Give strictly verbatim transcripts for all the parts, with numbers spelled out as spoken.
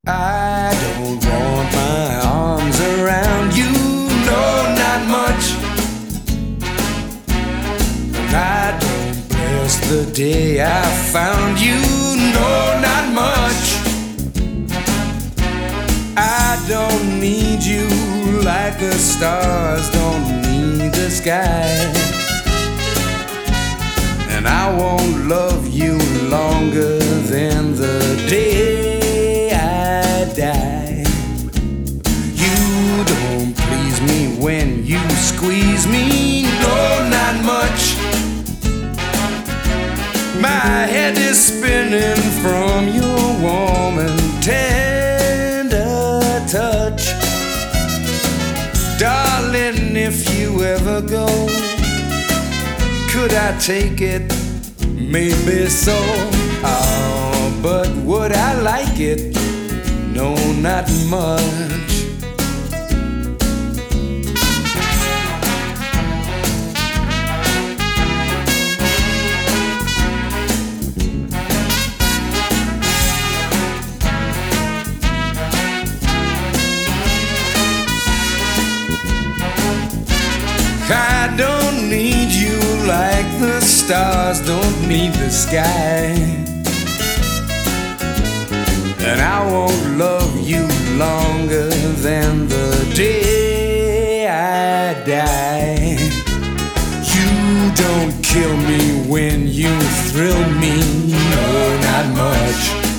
I don't want my arms around you, no, not much. And I don't bless the day I found you, no, not much. I don't need you like the stars don't need the sky. And I won't love you longer than the day I die. You don't please me when you squeeze me, no, not much. My head is spinning from your warm and tender touch. Darling, if you ever go, could I take it? Maybe so. Oh, but would I like it? No, not much. I don't need you like the stars don't need the sky. And I won't love you longer than the day I die. You don't kill me when you thrill me, no, not much.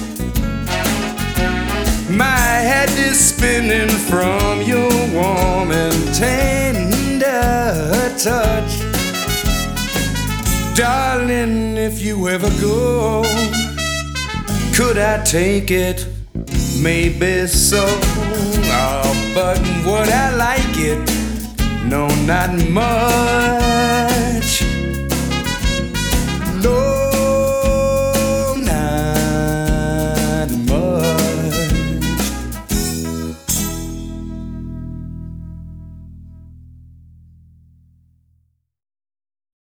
My head is spinning from your warm and tender touch. Darling, if you ever go, could I take it? Maybe so. Oh, but would I like it? No, not much. No.